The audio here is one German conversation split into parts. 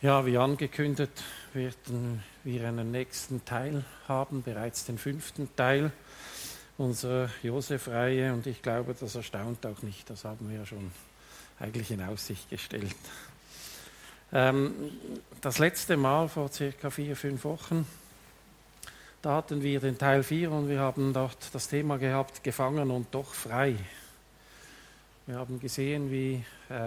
Ja, wie angekündigt, werden wir einen nächsten Teil haben, bereits den 5. Teil unserer Josef-Reihe. Und ich glaube, das erstaunt auch nicht, das haben wir ja schon eigentlich in Aussicht gestellt. Das letzte Mal, vor circa 4-5 Wochen, da hatten wir den Teil 4 und wir haben dort das Thema gehabt, gefangen und doch frei. Wir haben gesehen, wie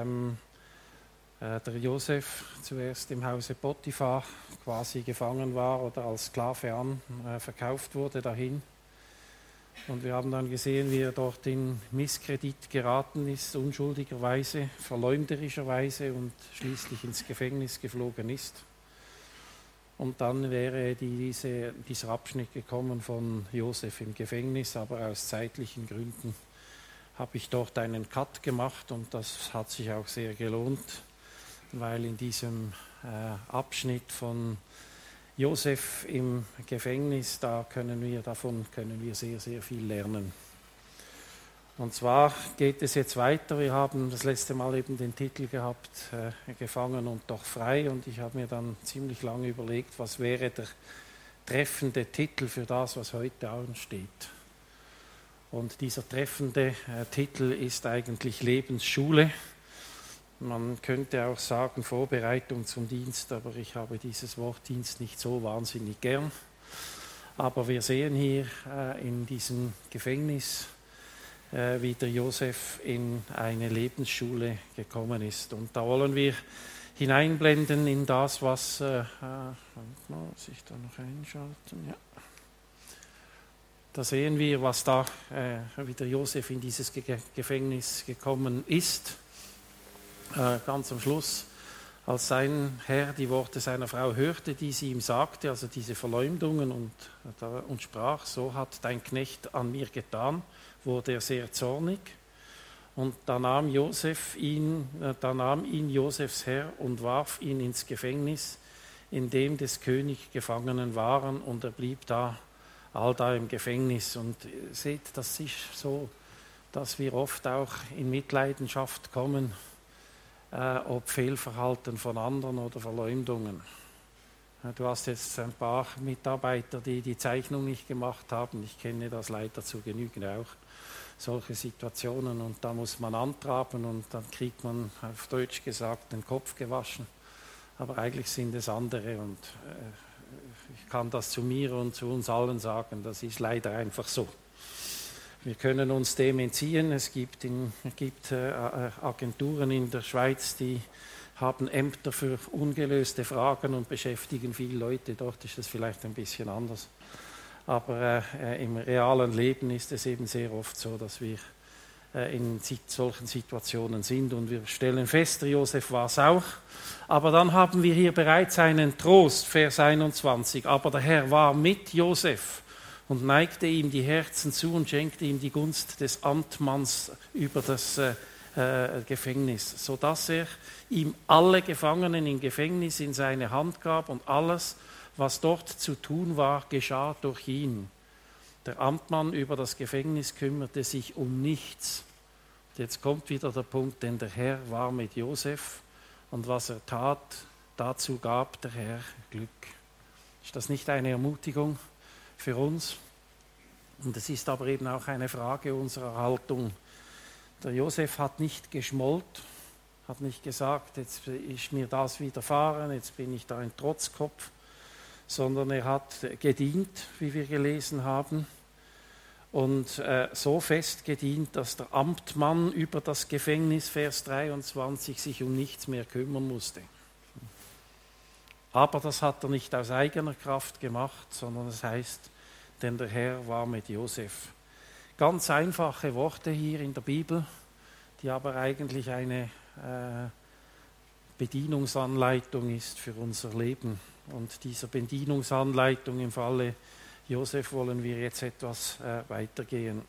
der Josef zuerst im Hause Potiphar quasi gefangen war oder als Sklave verkauft wurde dahin. Und wir haben dann gesehen, wie er dort in Misskredit geraten ist, unschuldigerweise, verleumderischerweise und schließlich ins Gefängnis geflogen ist. Und dann wäre dieser Abschnitt gekommen von Josef im Gefängnis, aber aus zeitlichen Gründen habe ich dort einen Cut gemacht und das hat sich auch sehr gelohnt, weil in diesem Abschnitt von Josef im Gefängnis, davon können wir sehr, sehr viel lernen. Und zwar geht es jetzt weiter. Wir haben das letzte Mal eben den Titel gehabt, Gefangen und doch frei. Und ich habe mir dann ziemlich lange überlegt, was wäre der treffende Titel für das, was heute ansteht. Und dieser treffende Titel ist eigentlich Lebensschule. Man könnte auch sagen Vorbereitung zum Dienst, aber ich habe dieses Wort Dienst nicht so wahnsinnig gern. Aber wir sehen hier in diesem Gefängnis, wie der Josef in eine Lebensschule gekommen ist. Und da wollen wir hineinblenden in das, was... muss ich da noch einschalten? Ja. Da sehen wir, was da, wie der Josef in dieses Gefängnis gekommen ist. Ganz am Schluss, als sein Herr die Worte seiner Frau hörte, die sie ihm sagte, also diese Verleumdungen und sprach, so hat dein Knecht an mir getan, wurde er sehr zornig. Und da nahm ihn Josefs Herr und warf ihn ins Gefängnis, in dem des Königs Gefangenen waren, und er blieb allda im Gefängnis. Und seht, das ist so, dass wir oft auch in Mitleidenschaft kommen, ob Fehlverhalten von anderen oder Verleumdungen. Du hast jetzt ein paar Mitarbeiter, die die Zeichnung nicht gemacht haben. Ich kenne das leider zu Genüge auch, solche Situationen. Und da muss man antraben und dann kriegt man, auf Deutsch gesagt, den Kopf gewaschen. Aber eigentlich sind es andere und ich kann das zu mir und zu uns allen sagen, das ist leider einfach so. Wir können uns dem entziehen. Es gibt Agenturen in der Schweiz, die haben Ämter für ungelöste Fragen und beschäftigen viele Leute. Dort ist es vielleicht ein bisschen anders. Aber im realen Leben ist es eben sehr oft so, dass wir in solchen Situationen sind. Und wir stellen fest, der Josef war es auch. Aber dann haben wir hier bereits einen Trost, Vers 21. Aber der Herr war mit Josef und neigte ihm die Herzen zu und schenkte ihm die Gunst des Amtmanns über das Gefängnis, sodass er ihm alle Gefangenen im Gefängnis in seine Hand gab und alles, was dort zu tun war, geschah durch ihn. Der Amtmann über das Gefängnis kümmerte sich um nichts. Jetzt kommt wieder der Punkt, denn der Herr war mit Josef und was er tat, dazu gab der Herr Glück. Ist das nicht eine Ermutigung für uns? Und es ist aber eben auch eine Frage unserer Haltung. Der Josef hat nicht geschmollt, hat nicht gesagt, jetzt ist mir das widerfahren, jetzt bin ich da ein Trotzkopf, sondern er hat gedient, wie wir gelesen haben, und so fest gedient, dass der Amtmann über das Gefängnis, Vers 23, sich um nichts mehr kümmern musste. Aber das hat er nicht aus eigener Kraft gemacht, sondern es heißt, denn der Herr war mit Josef. Ganz einfache Worte hier in der Bibel, die aber eigentlich eine Bedienungsanleitung ist für unser Leben. Und dieser Bedienungsanleitung im Falle Josef wollen wir jetzt etwas weitergehen.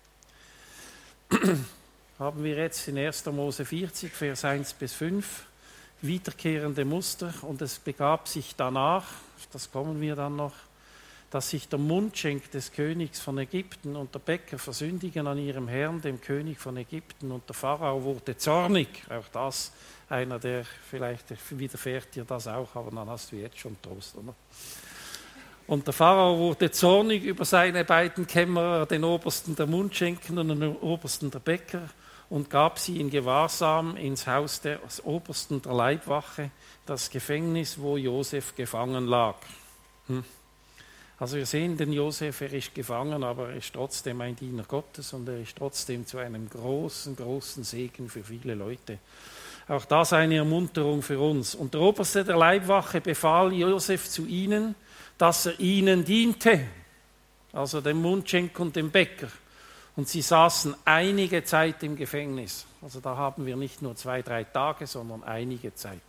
Haben wir jetzt in 1. Mose 40, Vers 1-5, wiederkehrende Muster, und es begab sich danach, das kommen wir dann noch, dass sich der Mundschenk des Königs von Ägypten und der Bäcker versündigen an ihrem Herrn, dem König von Ägypten, und der Pharao wurde zornig. Auch das, einer, der vielleicht widerfährt dir das auch, aber dann hast du jetzt schon Trost, oder? Und der Pharao wurde zornig über seine beiden Kämmerer, den Obersten der Mundschenken und den Obersten der Bäcker, und gab sie in Gewahrsam ins Haus des Obersten der Leibwache, das Gefängnis, wo Josef gefangen lag. Also wir sehen den Josef, er ist gefangen, aber er ist trotzdem ein Diener Gottes und er ist trotzdem zu einem großen, großen Segen für viele Leute. Auch das eine Ermunterung für uns. Und der Oberste der Leibwache befahl Josef zu ihnen, dass er ihnen diente, also dem Mundschenk und dem Bäcker. Und sie saßen einige Zeit im Gefängnis. Also da haben wir nicht nur 2-3 Tage, sondern einige Zeit.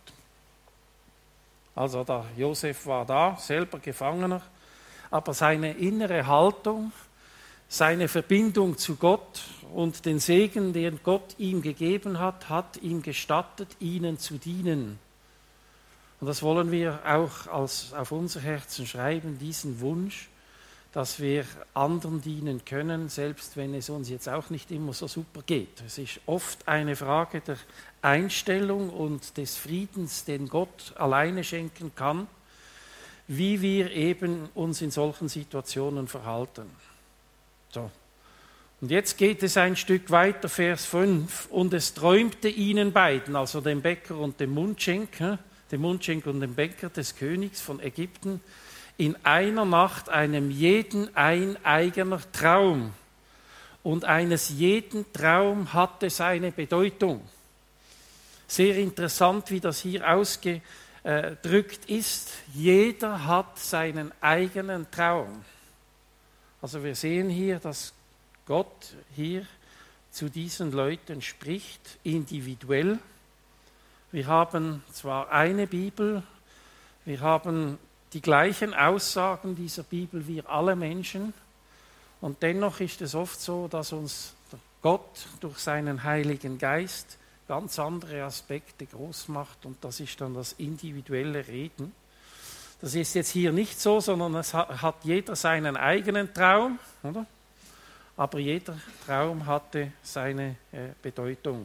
Also der Josef war da, selber Gefangener, aber seine innere Haltung, seine Verbindung zu Gott und den Segen, den Gott ihm gegeben hat, hat ihm gestattet, ihnen zu dienen. Und das wollen wir auch auf unser Herzen schreiben, diesen Wunsch, dass wir anderen dienen können, selbst wenn es uns jetzt auch nicht immer so super geht. Es ist oft eine Frage der Einstellung und des Friedens, den Gott alleine schenken kann, wie wir eben uns in solchen Situationen verhalten. So. Und jetzt geht es ein Stück weiter, Vers 5. Und es träumte ihnen beiden, also dem Bäcker und dem Mundschenk und dem Bäcker des Königs von Ägypten, in einer Nacht einem jeden ein eigener Traum. Und eines jeden Traum hatte seine Bedeutung. Sehr interessant, wie das hier ausgedrückt ist. Jeder hat seinen eigenen Traum. Also wir sehen hier, dass Gott hier zu diesen Leuten spricht, individuell. Wir haben zwar eine Bibel, wir haben die gleichen Aussagen dieser Bibel wie alle Menschen, und dennoch ist es oft so, dass uns Gott durch seinen Heiligen Geist ganz andere Aspekte groß macht, und das ist dann das individuelle Reden. Das ist jetzt hier nicht so, sondern es hat jeder seinen eigenen Traum, oder? Aber jeder Traum hatte seine Bedeutung.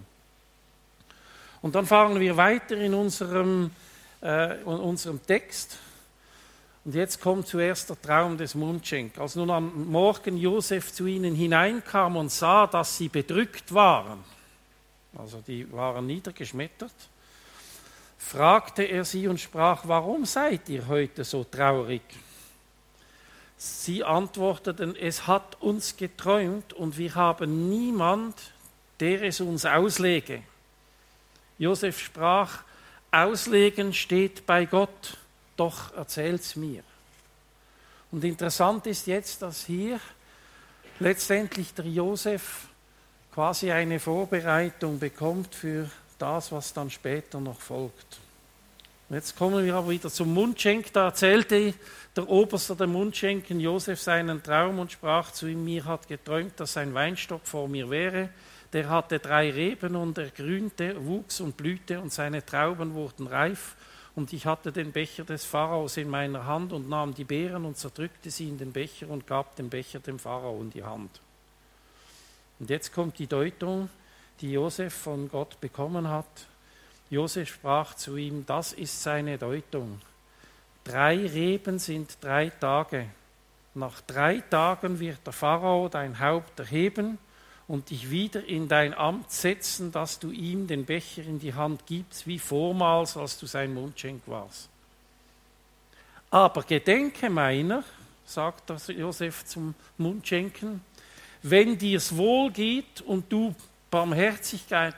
Und dann fahren wir weiter in unserem Text. Und jetzt kommt zuerst der Traum des Mundschenk. Als nun am Morgen Josef zu ihnen hineinkam und sah, dass sie bedrückt waren, also die waren niedergeschmettert, fragte er sie und sprach: Warum seid ihr heute so traurig? Sie antworteten: Es hat uns geträumt und wir haben niemand, der es uns auslege. Josef sprach: Auslegen steht bei Gott, doch erzählt's mir. Und interessant ist jetzt, dass hier letztendlich der Josef quasi eine Vorbereitung bekommt für das, was dann später noch folgt. Jetzt kommen wir aber wieder zum Mundschenk. Da erzählte der Oberste der Mundschenken Josef seinen Traum und sprach zu ihm: Mir hat geträumt, dass ein Weinstock vor mir wäre. Der hatte 3 Reben und er grünte, wuchs und blühte und seine Trauben wurden reif. Und ich hatte den Becher des Pharaos in meiner Hand und nahm die Beeren und zerdrückte sie in den Becher und gab den Becher dem Pharao in die Hand. Und jetzt kommt die Deutung, die Josef von Gott bekommen hat. Josef sprach zu ihm: Das ist seine Deutung. 3 Reben sind 3 Tage. Nach 3 Tagen wird der Pharao dein Haupt erheben und dich wieder in dein Amt setzen, dass du ihm den Becher in die Hand gibst, wie vormals, als du sein Mundschenk warst. Aber gedenke meiner, sagt Josef zum Mundschenken, wenn dir's wohl geht und tu Barmherzigkeit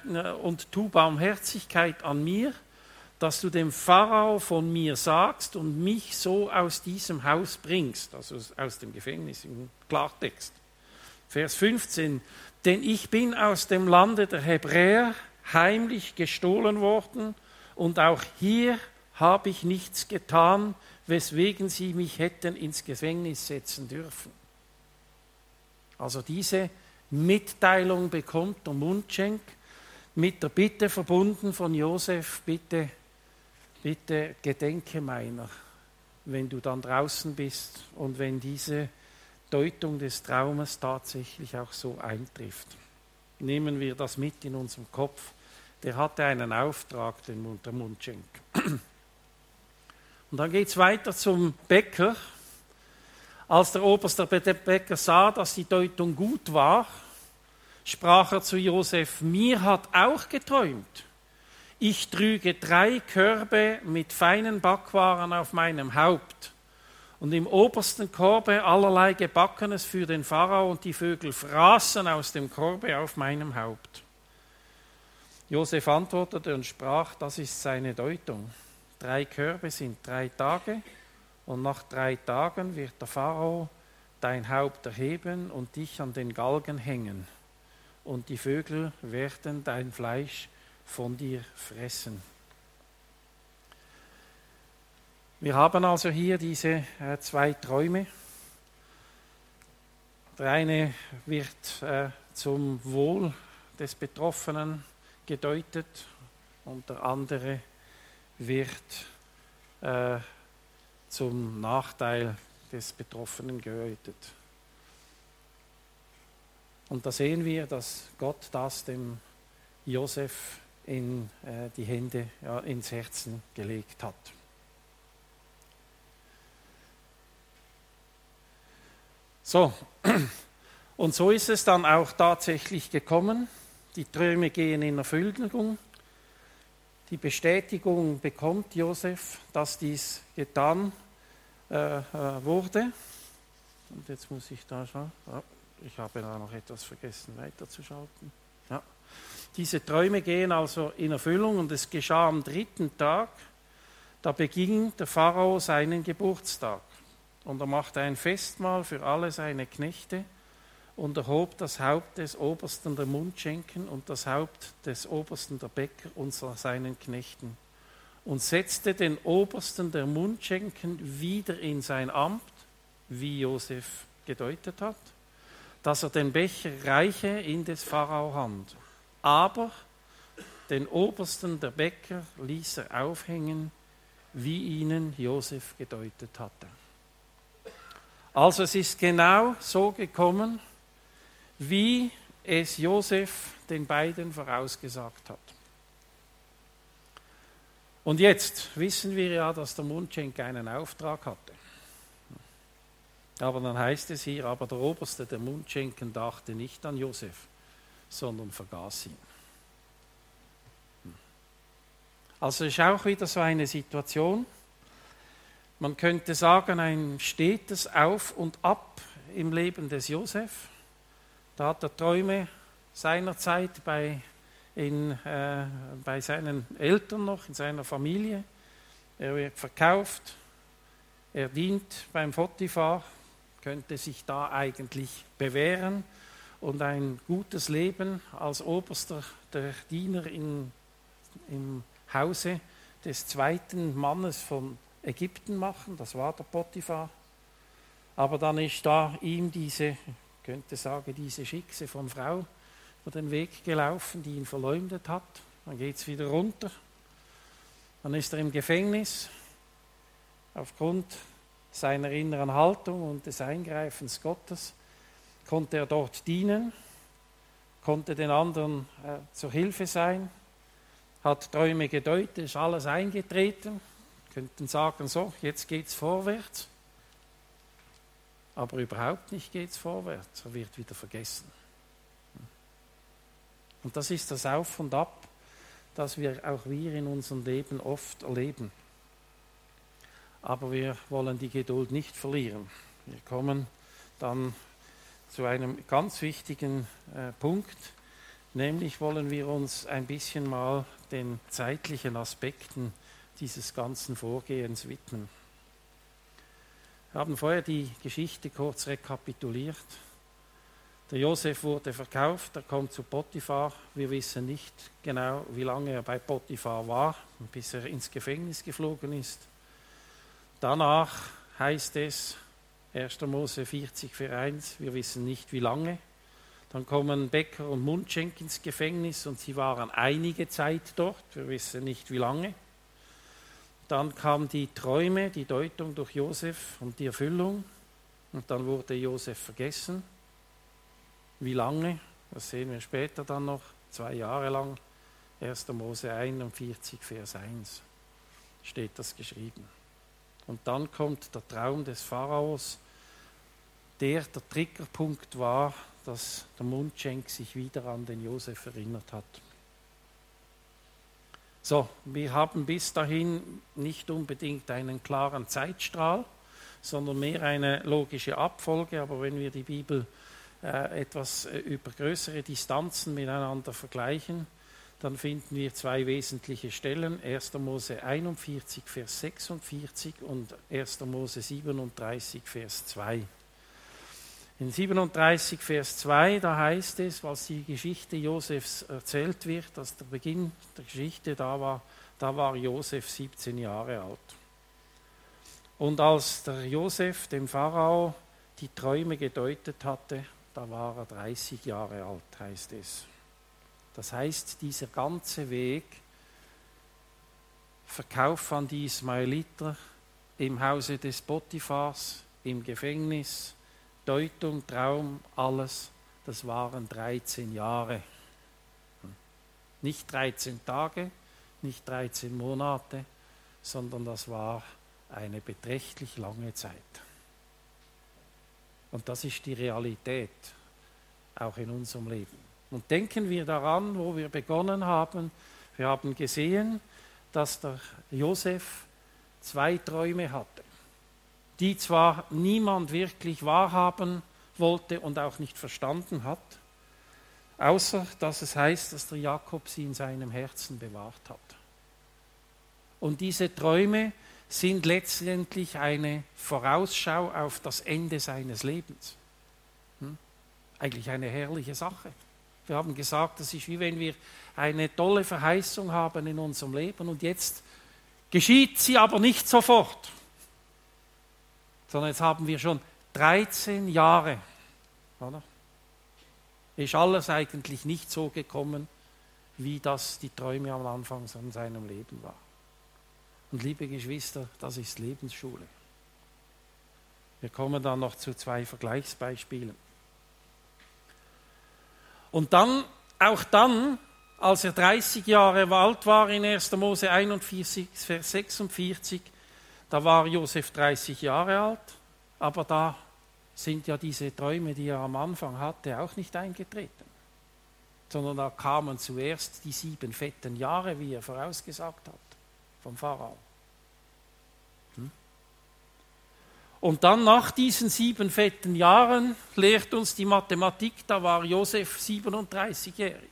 an mir, dass du dem Pharao von mir sagst und mich so aus diesem Haus bringst, also aus dem Gefängnis im Klartext. Vers 15, denn ich bin aus dem Lande der Hebräer heimlich gestohlen worden und auch hier habe ich nichts getan, weswegen sie mich hätten ins Gefängnis setzen dürfen. Also diese Mitteilung bekommt der Mundschenk mit der Bitte verbunden von Josef: Bitte gedenke meiner. wenn du dann draußen bist und wenn diese Deutung des Traumes tatsächlich auch so eintrifft. Nehmen wir das mit in unserem Kopf. Der hatte einen Auftrag, der Mundschenk. Und dann geht es weiter zum Bäcker. Als der Oberste Bäcker sah, dass die Deutung gut war, sprach er zu Josef: Mir hat auch geträumt. Ich trüge 3 Körbe mit feinen Backwaren auf meinem Haupt. Und im obersten Korbe allerlei Gebackenes für den Pharao, und die Vögel fraßen aus dem Korbe auf meinem Haupt. Josef antwortete und sprach: Das ist seine Deutung. 3 Körbe sind 3 Tage, und nach 3 Tagen wird der Pharao dein Haupt erheben und dich an den Galgen hängen, und die Vögel werden dein Fleisch von dir fressen. Wir haben also hier diese 2 Träume. Der eine wird zum Wohl des Betroffenen gedeutet und der andere wird zum Nachteil des Betroffenen gedeutet. Und da sehen wir, dass Gott das dem Josef in die Hände, ins Herzen gelegt hat. So, und so ist es dann auch tatsächlich gekommen. Die Träume gehen in Erfüllung. Die Bestätigung bekommt Josef, dass dies getan wurde. Und jetzt muss ich da schauen. Oh, ich habe da noch etwas vergessen weiterzuschalten. Ja. Diese Träume gehen also in Erfüllung, und es geschah am 3. Tag, da beging der Pharao seinen Geburtstag. Und er machte ein Festmahl für alle seine Knechte und erhob das Haupt des Obersten der Mundschenken und das Haupt des Obersten der Bäcker unter seinen Knechten und setzte den Obersten der Mundschenken wieder in sein Amt, wie Josef gedeutet hat, dass er den Becher reiche in des Pharao Hand. Aber den Obersten der Bäcker ließ er aufhängen, wie ihnen Josef gedeutet hatte. Also es ist genau so gekommen, wie es Josef den beiden vorausgesagt hat. Und jetzt wissen wir ja, dass der Mundschenk einen Auftrag hatte. Aber dann heißt es hier, aber der Oberste der Mundschenken dachte nicht an Josef, sondern vergaß ihn. Also es ist auch wieder so eine Situation. Man könnte sagen, ein stetes Auf und Ab im Leben des Josef. Da hat er Träume seinerzeit bei seinen Eltern noch, in seiner Familie. Er wird verkauft, er dient beim Potiphar, könnte sich da eigentlich bewähren und ein gutes Leben als Oberster der Diener im Hause des 2. Mannes von Ägypten machen, das war der Potiphar. Aber dann ist da ihm diese Schickse von Frau über den Weg gelaufen, die ihn verleumdet hat. Dann geht es wieder runter. Dann ist er im Gefängnis. Aufgrund seiner inneren Haltung und des Eingreifens Gottes konnte er dort dienen, konnte den anderen zur Hilfe sein, hat Träume gedeutet, ist alles eingetreten. Könnten sagen, so, jetzt geht es vorwärts. Aber überhaupt nicht geht es vorwärts, er wird wieder vergessen. Und das ist das Auf und Ab, das auch wir in unserem Leben oft erleben. Aber wir wollen die Geduld nicht verlieren. Wir kommen dann zu einem ganz wichtigen Punkt, nämlich wollen wir uns ein bisschen mal den zeitlichen Aspekten dieses ganzen Vorgehens widmen. Wir haben vorher die Geschichte kurz rekapituliert. Der Josef wurde verkauft, er kommt zu Potiphar. Wir wissen nicht genau, wie lange er bei Potiphar war, bis er ins Gefängnis geflogen ist. Danach heißt es, 1. Mose 40, Vers 1, wir wissen nicht, wie lange. Dann kommen Bäcker und Mundschenk ins Gefängnis und sie waren einige Zeit dort, wir wissen nicht, wie lange. Dann kam die Träume, die Deutung durch Josef und die Erfüllung. Und dann wurde Josef vergessen. Wie lange? Das sehen wir später dann noch. 2 Jahre lang. 1. Mose 41, Vers 1 steht das geschrieben. Und dann kommt der Traum des Pharaos, der Triggerpunkt war, dass der Mundschenk sich wieder an den Josef erinnert hat. So, wir haben bis dahin nicht unbedingt einen klaren Zeitstrahl, sondern mehr eine logische Abfolge. Aber wenn wir die Bibel etwas über größere Distanzen miteinander vergleichen, dann finden wir 2 wesentliche Stellen. 1. Mose 41, Vers 46 und 1. Mose 37, Vers 2. In 37, Vers 2, da heißt es, was die Geschichte Josefs erzählt wird, dass der Beginn der Geschichte da war Josef 17 Jahre alt. Und als der Josef dem Pharao die Träume gedeutet hatte, da war er 30 Jahre alt, heißt es. Das heißt, dieser ganze Weg, Verkauf an die Ismaeliter, im Hause des Potiphars, im Gefängnis, Deutung, Traum, alles, das waren 13 Jahre. Nicht 13 Tage, nicht 13 Monate, sondern das war eine beträchtlich lange Zeit. Und das ist die Realität, auch in unserem Leben. Und denken wir daran, wo wir begonnen haben. Wir haben gesehen, dass der Josef 2 Träume hatte, die zwar niemand wirklich wahrhaben wollte und auch nicht verstanden hat, außer dass es heißt, dass der Jakob sie in seinem Herzen bewahrt hat. Und diese Träume sind letztendlich eine Vorausschau auf das Ende seines Lebens. Eigentlich eine herrliche Sache. Wir haben gesagt, das ist wie wenn wir eine tolle Verheißung haben in unserem Leben und jetzt geschieht sie aber nicht sofort, sondern jetzt haben wir schon 13 Jahre. Oder? Ist alles eigentlich nicht so gekommen, wie das die Träume am Anfang von seinem Leben war. Und liebe Geschwister, das ist Lebensschule. Wir kommen dann noch zu 2 Vergleichsbeispielen. Und dann, auch dann, als er 30 Jahre alt war, in 1. Mose 41, Vers 46, da war Josef 30 Jahre alt, aber da sind ja diese Träume, die er am Anfang hatte, auch nicht eingetreten. Sondern da kamen zuerst die 7 fetten Jahre, wie er vorausgesagt hat, vom Pharao. Und dann nach diesen 7 fetten Jahren lehrt uns die Mathematik, da war Josef 37-jährig.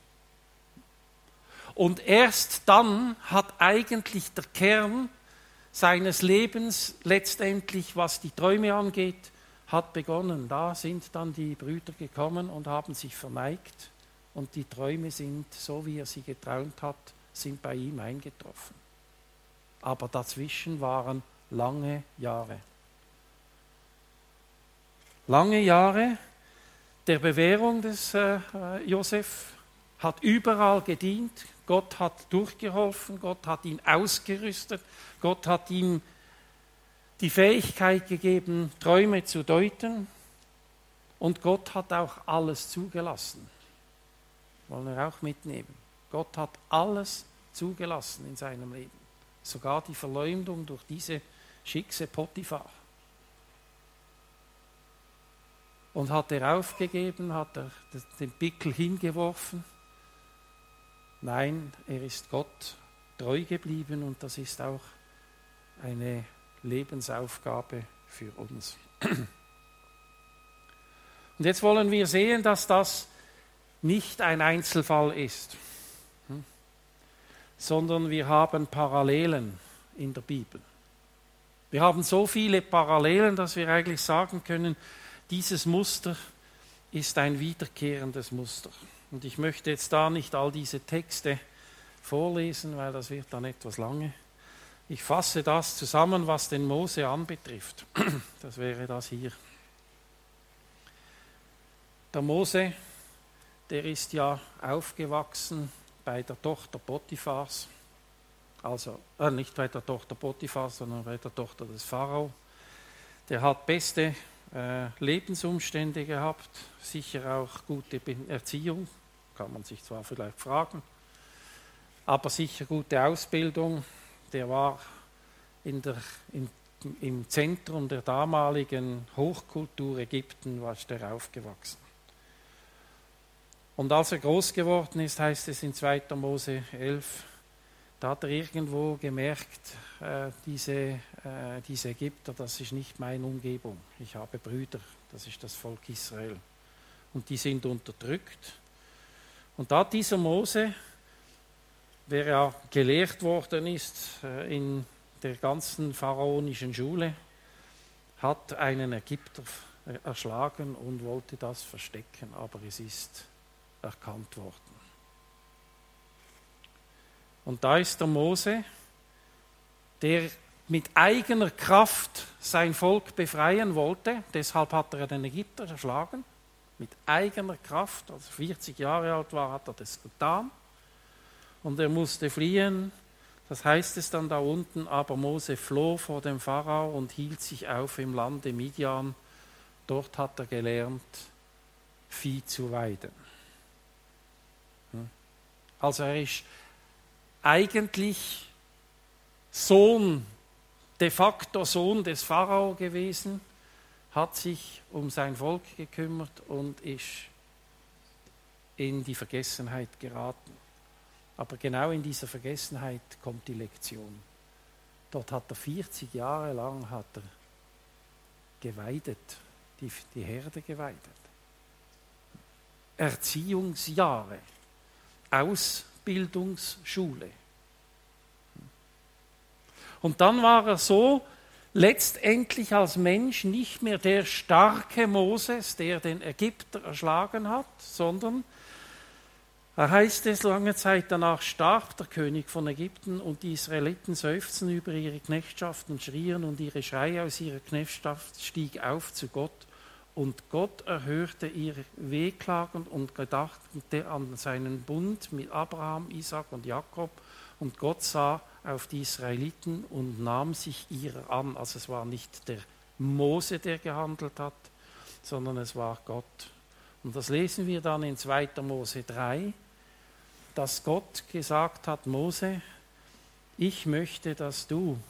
Und erst dann hat eigentlich der Kern seines Lebens letztendlich, was die Träume angeht, hat begonnen. Da sind dann die Brüder gekommen und haben sich verneigt und die Träume sind, so wie er sie geträumt hat, sind bei ihm eingetroffen. Aber dazwischen waren lange Jahre. Lange Jahre der Bewährung des Josef, hat überall gedient, Gott hat durchgeholfen, Gott hat ihn ausgerüstet, Gott hat ihm die Fähigkeit gegeben, Träume zu deuten und Gott hat auch alles zugelassen. Wollen wir auch mitnehmen. Gott hat alles zugelassen in seinem Leben, sogar die Verleumdung durch diese Schickse Potiphar. Und hat er aufgegeben, hat er den Pickel hingeworfen? Nein, er ist Gott treu geblieben und das ist auch eine Lebensaufgabe für uns. Und jetzt wollen wir sehen, dass das nicht ein Einzelfall ist, sondern wir haben Parallelen in der Bibel. Wir haben so viele Parallelen, dass wir eigentlich sagen können, dieses Muster ist ein wiederkehrendes Muster. Und ich möchte jetzt da nicht all diese Texte vorlesen, weil das wird dann etwas lange. Ich fasse das zusammen, was den Mose anbetrifft. Das wäre das hier. Der Mose, der ist ja aufgewachsen bei der Tochter Potiphars. also nicht bei der Tochter Potiphars, sondern bei der Tochter des Pharao. Der hat beste Lebensumstände gehabt, sicher auch gute Erziehung, kann man sich zwar vielleicht fragen, aber sicher gute Ausbildung. Der war im Zentrum der damaligen Hochkultur Ägypten war der aufgewachsen. Und als er groß geworden ist, heißt es in 2. Mose 11, da hat er irgendwo gemerkt, diese Ägypter, das ist nicht meine Umgebung. Ich habe Brüder, das ist das Volk Israel. Und die sind unterdrückt. Und da hat dieser Mose, der ja gelehrt worden ist in der ganzen pharaonischen Schule, hat einen Ägypter erschlagen und wollte das verstecken, aber es ist erkannt worden. Und da ist der Mose, der mit eigener Kraft sein Volk befreien wollte, deshalb hat er den Ägypter erschlagen, mit eigener Kraft, als er 40 Jahre alt war, hat er das getan und er musste fliehen. Das heißt es dann da unten, aber Mose floh vor dem Pharao und hielt sich auf im Lande Midian. Dort hat er gelernt, Vieh zu weiden. Also er ist eigentlich de facto Sohn des Pharao gewesen, hat sich um sein Volk gekümmert und ist in die Vergessenheit geraten. Aber genau in dieser Vergessenheit kommt die Lektion. Dort hat er 40 Jahre lang geweidet, die Herde geweidet. Erziehungsjahre, Ausbildungsschule. Und dann war er so letztendlich als Mensch nicht mehr der starke Moses, der den Ägypter erschlagen hat, sondern da heißt es, lange Zeit danach starb der König von Ägypten und die Israeliten seufzten über ihre Knechtschaft und schrien und ihre Schreie aus ihrer Knechtschaft stieg auf zu Gott und Gott erhörte ihr Wehklagen und gedachte an seinen Bund mit Abraham, Isaac und Jakob und Gott sah auf die Israeliten und nahm sich ihrer an. Also es war nicht der Mose, der gehandelt hat, sondern es war Gott. Und das lesen wir dann in 2. Mose 3, dass Gott gesagt hat, Mose, ich möchte, dass du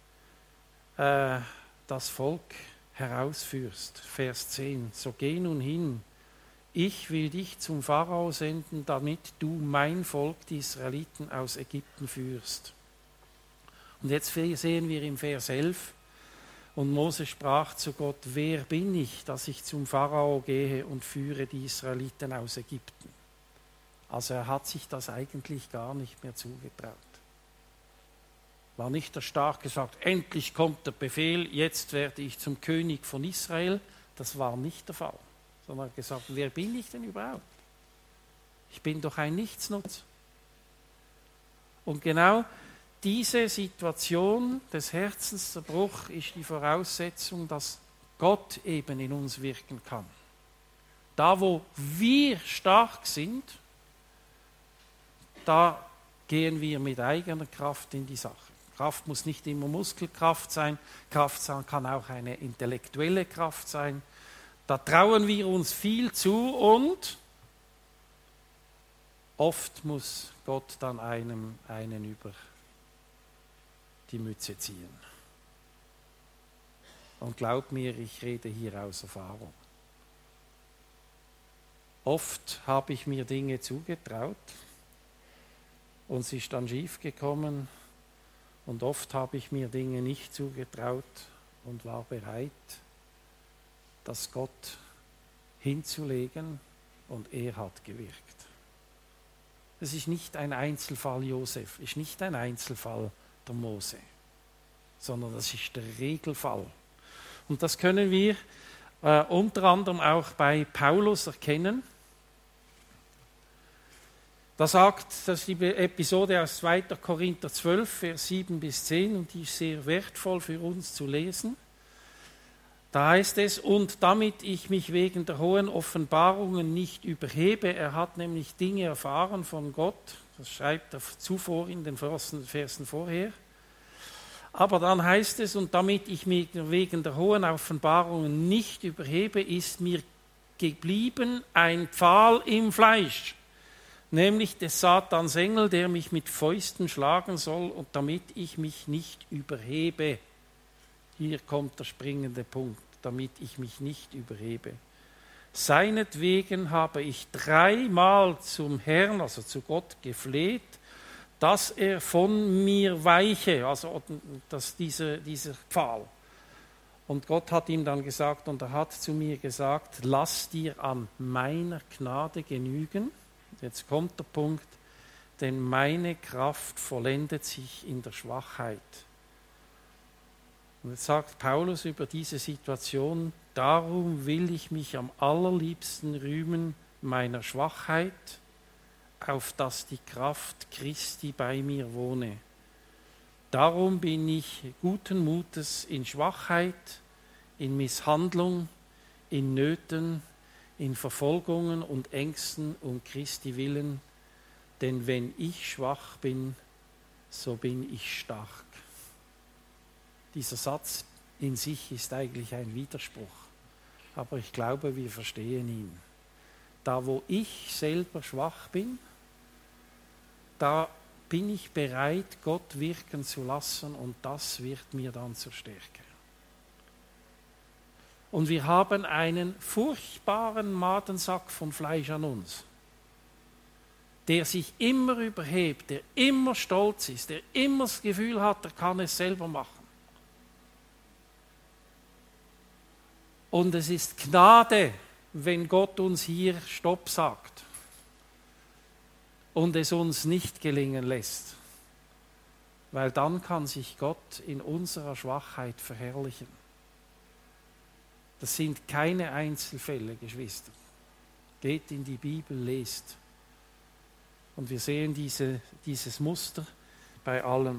das Volk herausführst. Vers 10, so geh nun hin, ich will dich zum Pharao senden, damit du mein Volk, die Israeliten, aus Ägypten führst. Und jetzt sehen wir im Vers 11, und Mose sprach zu Gott, wer bin ich, dass ich zum Pharao gehe und führe die Israeliten aus Ägypten? Also er hat sich das eigentlich gar nicht mehr zugetraut. War nicht der Stark gesagt, endlich kommt der Befehl, jetzt werde ich zum König von Israel. Das war nicht der Fall, sondern er hat gesagt, wer bin ich denn überhaupt? Ich bin doch ein Nichtsnutz. Und genau diese Situation des Herzenszerbruchs ist die Voraussetzung, dass Gott eben in uns wirken kann. Da, wo wir stark sind, da gehen wir mit eigener Kraft in die Sache. Kraft muss nicht immer Muskelkraft sein, Kraft kann auch eine intellektuelle Kraft sein. Da trauen wir uns viel zu und oft muss Gott dann einen über die Mütze ziehen. Und glaub mir, ich rede hier aus Erfahrung. Oft habe ich mir Dinge zugetraut und es ist dann schief gekommen und oft habe ich mir Dinge nicht zugetraut und war bereit, das Gott hinzulegen und er hat gewirkt. Es ist nicht ein Einzelfall Josef, ist nicht ein Einzelfall der Mose, sondern das ist der Regelfall. Und das können wir unter anderem auch bei Paulus erkennen. Da sagt, das ist die Episode aus 2. Korinther 12, Vers 7 bis 10, und die ist sehr wertvoll für uns zu lesen. Da heißt es, und damit ich mich wegen der hohen Offenbarungen nicht überhebe, er hat nämlich Dinge erfahren von Gott, Das schreibt er zuvor in den Versen vorher. Aber dann heißt es, und damit ich mich wegen der hohen Offenbarungen nicht überhebe, ist mir geblieben ein Pfahl im Fleisch, nämlich des Satans Engel, der mich mit Fäusten schlagen soll, und damit ich mich nicht überhebe. Hier kommt der springende Punkt, damit ich mich nicht überhebe. Seinetwegen habe ich 3-mal zum Herrn, also zu Gott, gefleht, dass er von mir weiche, also dass dieser Pfahl. Und Gott hat ihm dann gesagt, und er hat zu mir gesagt, lass dir an meiner Gnade genügen. Jetzt kommt der Punkt, denn meine Kraft vollendet sich in der Schwachheit. Und jetzt sagt Paulus über diese Situation, darum will ich mich am allerliebsten rühmen meiner Schwachheit, auf dass die Kraft Christi bei mir wohne. Darum bin ich guten Mutes in Schwachheit, in Misshandlung, in Nöten, in Verfolgungen und Ängsten um Christi willen, denn wenn ich schwach bin, so bin ich stark. Dieser Satz in sich ist eigentlich ein Widerspruch, aber ich glaube, wir verstehen ihn. Da, wo ich selber schwach bin, da bin ich bereit, Gott wirken zu lassen, und das wird mir dann zur Stärke. Und wir haben einen furchtbaren Madensack von Fleisch an uns, der sich immer überhebt, der immer stolz ist, der immer das Gefühl hat, er kann es selber machen. Und es ist Gnade, wenn Gott uns hier Stopp sagt und es uns nicht gelingen lässt, weil dann kann sich Gott in unserer Schwachheit verherrlichen. Das sind keine Einzelfälle, Geschwister. Geht in die Bibel, lest. Und wir sehen dieses Muster bei allem.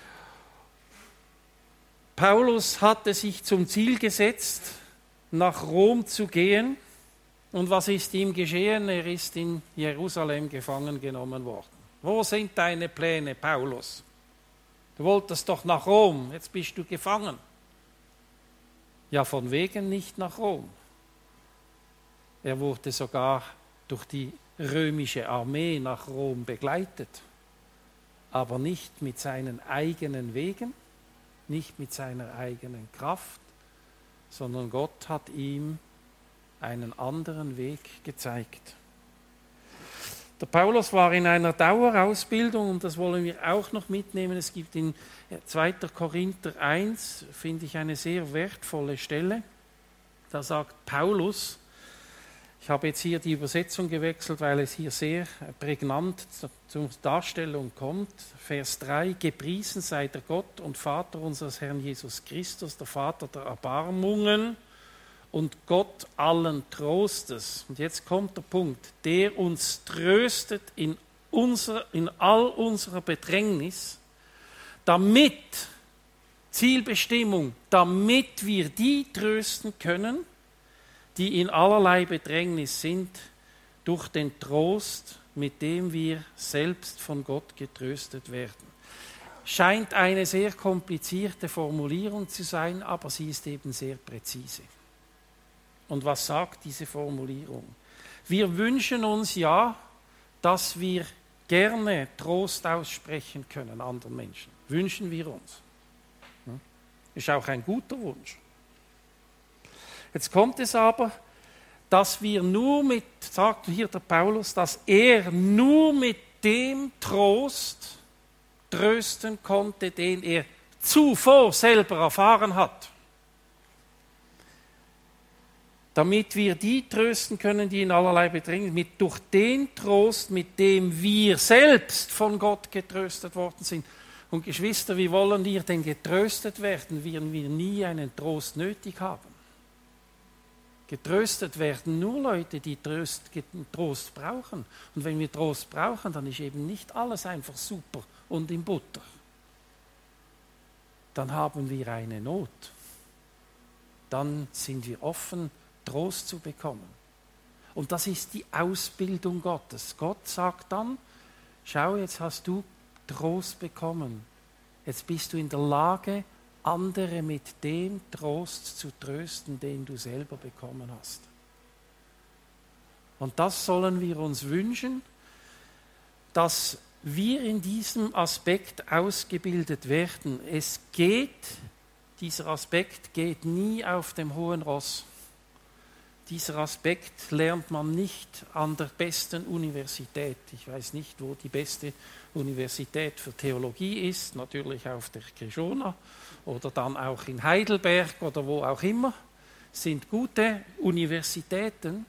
Paulus hatte sich zum Ziel gesetzt, nach Rom zu gehen. Und was ist ihm geschehen? Er ist in Jerusalem gefangen genommen worden. Wo sind deine Pläne, Paulus? Du wolltest doch nach Rom, jetzt bist du gefangen. Ja, von wegen nicht nach Rom. Er wurde sogar durch die römische Armee nach Rom begleitet, aber nicht mit seinen eigenen Wegen, nicht mit seiner eigenen Kraft, sondern Gott hat ihm einen anderen Weg gezeigt. Der Paulus war in einer Dauerausbildung, und das wollen wir auch noch mitnehmen. Es gibt in 2. Korinther 1, finde ich, eine sehr wertvolle Stelle. Da sagt Paulus, ich habe jetzt hier die Übersetzung gewechselt, weil es hier sehr prägnant zur Darstellung kommt. Vers 3, gepriesen sei der Gott und Vater unseres Herrn Jesus Christus, der Vater der Erbarmungen und Gott allen Trostes. Und jetzt kommt der Punkt, der uns tröstet in all unserer Bedrängnis, damit, Zielbestimmung, damit wir die trösten können, die in allerlei Bedrängnis sind, durch den Trost, mit dem wir selbst von Gott getröstet werden. Scheint eine sehr komplizierte Formulierung zu sein, aber sie ist eben sehr präzise. Und was sagt diese Formulierung? Wir wünschen uns ja, dass wir gerne Trost aussprechen können anderen Menschen. Wünschen wir uns. Ist auch ein guter Wunsch. Jetzt kommt es aber, dass wir nur mit, sagt hier der Paulus, dass er nur mit dem Trost trösten konnte, den er zuvor selber erfahren hat. Damit wir die trösten können, die in allerlei Bedrängnis sind, durch den Trost, mit dem wir selbst von Gott getröstet worden sind. Und Geschwister, wie wollen wir denn getröstet werden, wenn wir nie einen Trost nötig haben? Getröstet werden nur Leute, die Trost brauchen. Und wenn wir Trost brauchen, dann ist eben nicht alles einfach super und in Butter. Dann haben wir eine Not. Dann sind wir offen, Trost zu bekommen. Und das ist die Ausbildung Gottes. Gott sagt dann, schau, jetzt hast du Trost bekommen. Jetzt bist du in der Lage, andere mit dem Trost zu trösten, den du selber bekommen hast. Und das sollen wir uns wünschen, dass wir in diesem Aspekt ausgebildet werden. Dieser Aspekt geht nie auf dem hohen Ross. Dieser Aspekt lernt man nicht an der besten Universität. Ich weiß nicht, wo die beste Universität für Theologie ist, natürlich auf der Krishona oder dann auch in Heidelberg oder wo auch immer. Es sind gute Universitäten,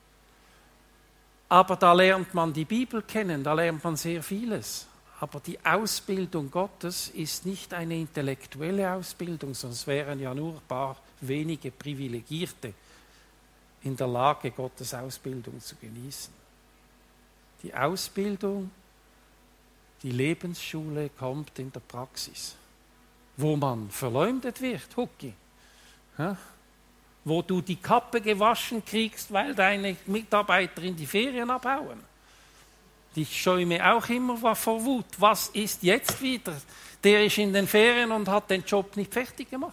aber da lernt man die Bibel kennen, da lernt man sehr vieles. Aber die Ausbildung Gottes ist nicht eine intellektuelle Ausbildung, sonst wären ja nur ein paar wenige Privilegierte in der Lage, Gottes Ausbildung zu genießen. Die Ausbildung, die Lebensschule kommt in der Praxis, wo man verleumdet wird, Hucki. Ja? Wo du die Kappe gewaschen kriegst, weil deine Mitarbeiter in die Ferien abhauen. Ich schäume auch immer vor Wut. Was ist jetzt wieder? Der ist in den Ferien und hat den Job nicht fertig gemacht.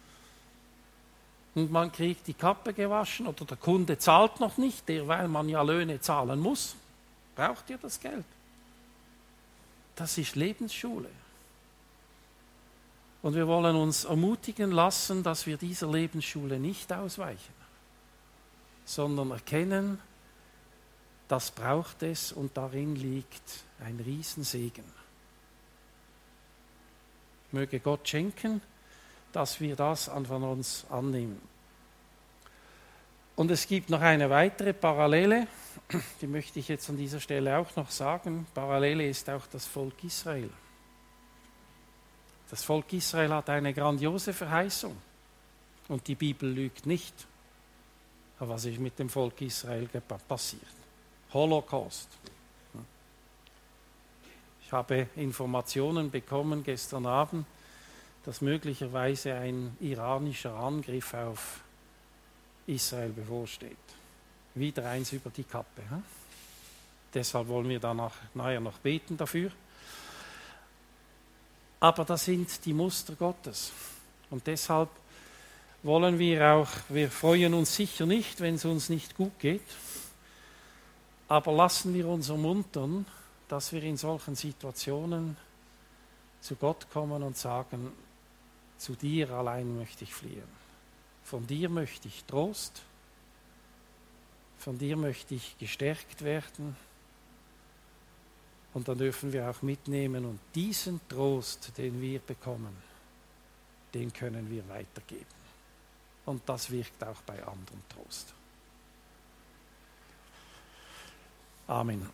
Und man kriegt die Kappe gewaschen oder der Kunde zahlt noch nicht, weil man ja Löhne zahlen muss. Braucht ihr das Geld? Das ist Lebensschule. Und wir wollen uns ermutigen lassen, dass wir dieser Lebensschule nicht ausweichen, sondern erkennen, das braucht es und darin liegt ein Riesensegen. Möge Gott schenken, dass wir das von uns annehmen. Und es gibt noch eine weitere Parallele, die möchte ich jetzt an dieser Stelle auch noch sagen. Parallele ist auch das Volk Israel. Das Volk Israel hat eine grandiose Verheißung und die Bibel lügt nicht. Aber was ist mit dem Volk Israel passiert? Holocaust. Ich habe Informationen bekommen gestern Abend, dass möglicherweise ein iranischer Angriff auf Israel bevorsteht. Wieder eins über die Kappe. Deshalb wollen wir nachher noch beten dafür. Aber das sind die Muster Gottes. Und deshalb wollen wir freuen uns sicher nicht, wenn es uns nicht gut geht, aber lassen wir uns ermuntern, dass wir in solchen Situationen zu Gott kommen und sagen, zu dir allein möchte ich fliehen. Von dir möchte ich Trost, von dir möchte ich gestärkt werden. Und dann dürfen wir auch mitnehmen und diesen Trost, den wir bekommen, den können wir weitergeben. Und das wirkt auch bei anderen Trost. Amen.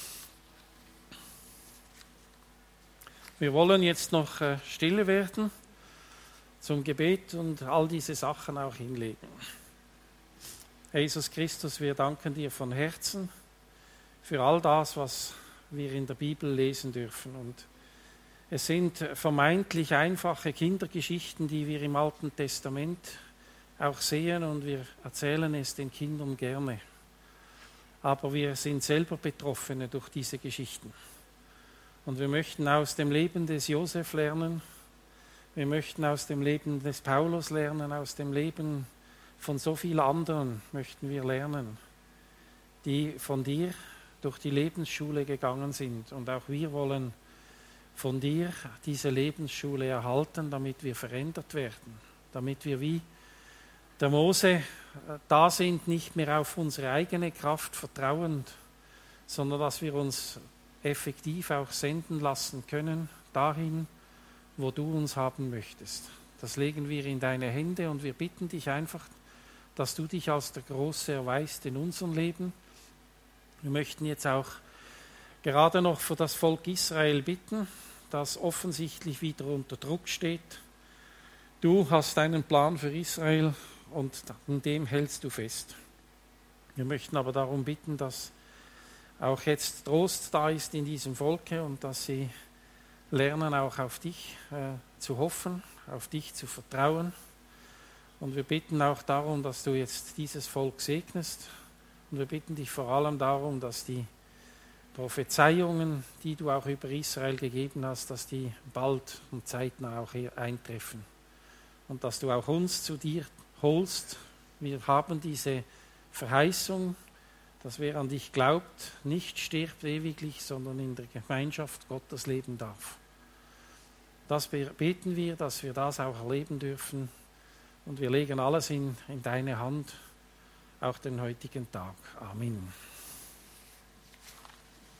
Wir wollen jetzt noch stille werden zum Gebet und all diese Sachen auch hinlegen. Herr Jesus Christus, wir danken dir von Herzen für all das, was wir in der Bibel lesen dürfen. Und es sind vermeintlich einfache Kindergeschichten, die wir im Alten Testament auch sehen und wir erzählen es den Kindern gerne. Aber wir sind selber Betroffene durch diese Geschichten. Und wir möchten aus dem Leben des Josef lernen, wir möchten aus dem Leben des Paulus lernen, aus dem Leben von so vielen anderen möchten wir lernen, die von dir durch die Lebensschule gegangen sind. Und auch wir wollen von dir diese Lebensschule erhalten, damit wir verändert werden, damit wir wie der Mose da sind, nicht mehr auf unsere eigene Kraft vertrauend, sondern dass wir uns effektiv auch senden lassen können, dahin, wo du uns haben möchtest. Das legen wir in deine Hände und wir bitten dich einfach, dass du dich als der Große erweist in unserem Leben. Wir möchten jetzt auch gerade noch für das Volk Israel bitten, das offensichtlich wieder unter Druck steht. Du hast einen Plan für Israel und an dem hältst du fest. Wir möchten aber darum bitten, dass auch jetzt Trost da ist in diesem Volke und dass sie lernen, auch auf dich zu hoffen, auf dich zu vertrauen. Und wir bitten auch darum, dass du jetzt dieses Volk segnest. Und wir bitten dich vor allem darum, dass die Prophezeiungen, die du auch über Israel gegeben hast, dass die bald und zeitnah auch hier eintreffen. Und dass du auch uns zu dir holst. Wir haben diese Verheißung, dass wer an dich glaubt, nicht stirbt ewiglich, sondern in der Gemeinschaft Gottes leben darf. Das beten wir, dass wir das auch erleben dürfen. Und wir legen alles in deine Hand, auch den heutigen Tag. Amen.